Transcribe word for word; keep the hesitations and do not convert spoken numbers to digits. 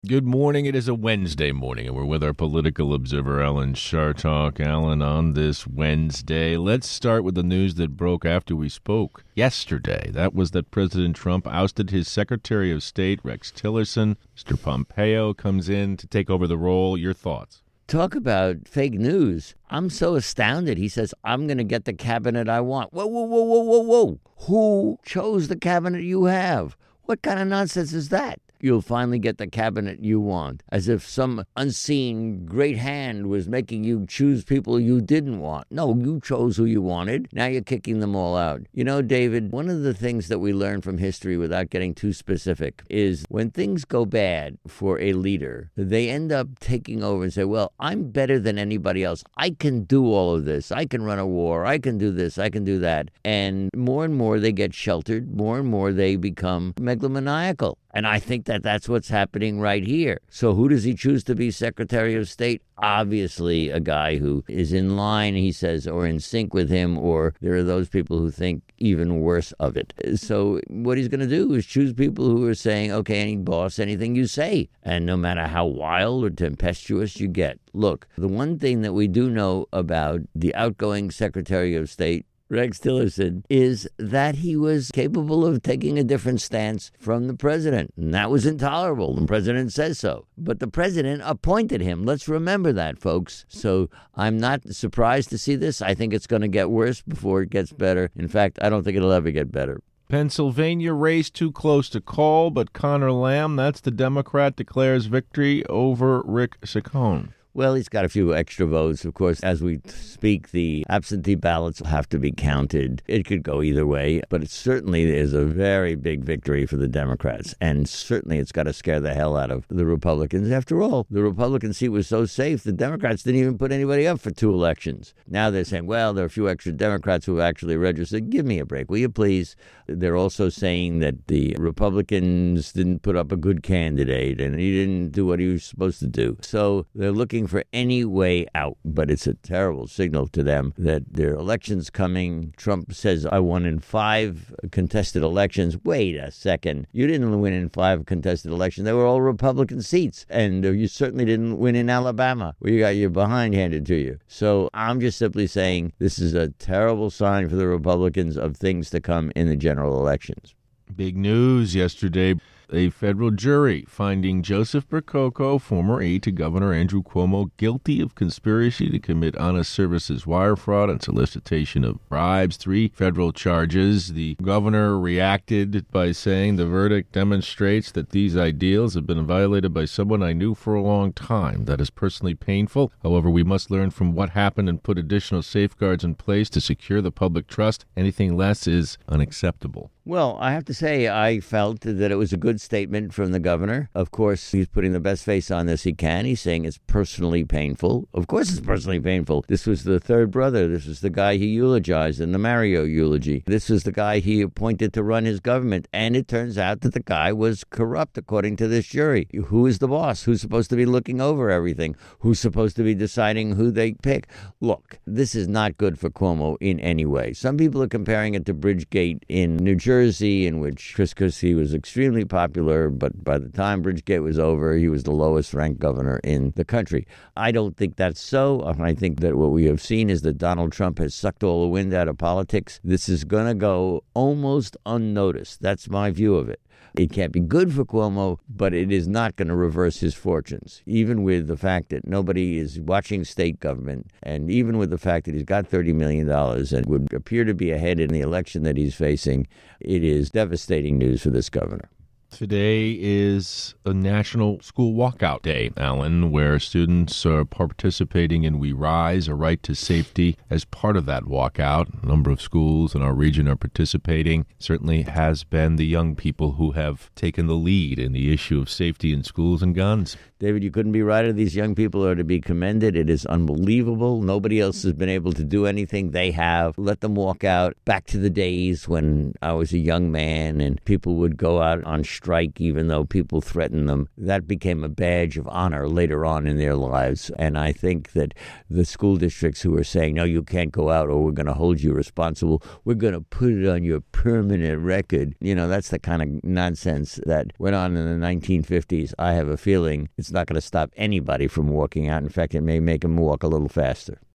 Good morning. It is a Wednesday morning, and we're with our political observer, Alan Chartock. Alan, on this Wednesday, let's start with the news that broke after we spoke yesterday. That was that President Trump ousted his Secretary of State, Rex Tillerson. Mister Pompeo comes in to take over the role. Your thoughts? Talk about fake news. I'm so astounded. He says, I'm going to get the cabinet I want. Whoa, whoa, whoa, whoa, whoa, whoa. Who chose the cabinet you have? What kind of nonsense is that? You'll finally get the cabinet you want, as if some unseen great hand was making you choose people you didn't want. No, you chose who you wanted. Now you're kicking them all out. You know, David, one of the things that we learn from history without getting too specific is when things go bad for a leader, they end up taking over and say, well, I'm better than anybody else. I can do all of this. I can run a war. I can do this. I can do that. And more and more they get sheltered. More and more they become megalomaniacal. And I think that that's what's happening right here. So who does he choose to be Secretary of State? Obviously, a guy who is in line, he says, or in sync with him, or there are those people who think even worse of it. So what he's going to do is choose people who are saying, okay, any boss, anything you say. And no matter how wild or tempestuous you get. Look, the one thing that we do know about the outgoing Secretary of State, Rex Tillerson, is that he was capable of taking a different stance from the president. And that was intolerable. The president says so. But the president appointed him. Let's remember that, folks. So I'm not surprised to see this. I think it's going to get worse before it gets better. In fact, I don't think it'll ever get better. Pennsylvania race too close to call, but Connor Lamb, that's the Democrat, declares victory over Rick Saccone. Well, he's got a few extra votes. Of course, as we speak, the absentee ballots will have to be counted. It could go either way, but it certainly is a very big victory for the Democrats. And certainly it's got to scare the hell out of the Republicans. After all, the Republican seat was so safe, the Democrats didn't even put anybody up for two elections. Now they're saying, well, there are a few extra Democrats who have actually registered. Give me a break, will you please? They're also saying that the Republicans didn't put up a good candidate and he didn't do what he was supposed to do. So they're looking for any way out, but it's a terrible signal to them that their election's coming. Trump says, I won in five contested elections. Wait a second. You didn't win in five contested elections. They were all Republican seats. And you certainly didn't win in Alabama, where you got your behind handed to you. So I'm just simply saying this is a terrible sign for the Republicans of things to come in the general elections. Big news yesterday. A federal jury finding Joseph Percoco, former aide to Governor Andrew Cuomo, guilty of conspiracy to commit honest services wire fraud and solicitation of bribes. Three federal charges. The governor reacted by saying the verdict demonstrates that these ideals have been violated by someone I knew for a long time. That is personally painful. However, we must learn from what happened and put additional safeguards in place to secure the public trust. Anything less is unacceptable. Well, I have to say, I felt that it was a good statement from the governor. Of course, he's putting the best face on this he can. He's saying it's personally painful. Of course it's personally painful. This was the third brother. This was the guy he eulogized in the Mario eulogy. This was the guy he appointed to run his government. And it turns out that the guy was corrupt, according to this jury. Who is the boss? Who's supposed to be looking over everything? Who's supposed to be deciding who they pick? Look, this is not good for Cuomo in any way. Some people are comparing it to Bridgegate in New Jersey. Jersey, in which Chris Christie was extremely popular, but by the time Bridgegate was over, he was the lowest ranked governor in the country. I don't think that's so. I think that what we have seen is that Donald Trump has sucked all the wind out of politics. This is going to go almost unnoticed. That's my view of it. It can't be good for Cuomo, but it is not going to reverse his fortunes, even with the fact that nobody is watching state government, and even with the fact that he's got thirty million dollars and would appear to be ahead in the election that he's facing. It is devastating news for this governor. Today is a National School Walkout Day, Alan, where students are participating in We Rise, a right to safety, as part of that walkout. A number of schools in our region are participating. Certainly has been the young people who have taken the lead in the issue of safety in schools and guns. David, you couldn't be righter. These young people are to be commended. It is unbelievable. Nobody else has been able to do anything. They have. Let them walk out back to the days when I was a young man and people would go out on streets strike even though people threatened them. That became a badge of honor later on in their lives. And I think that the school districts who are saying, no, you can't go out or we're going to hold you responsible, we're going to put it on your permanent record. You know, that's the kind of nonsense that went on in the nineteen fifties. I have a feeling it's not going to stop anybody from walking out. In fact, it may make them walk a little faster.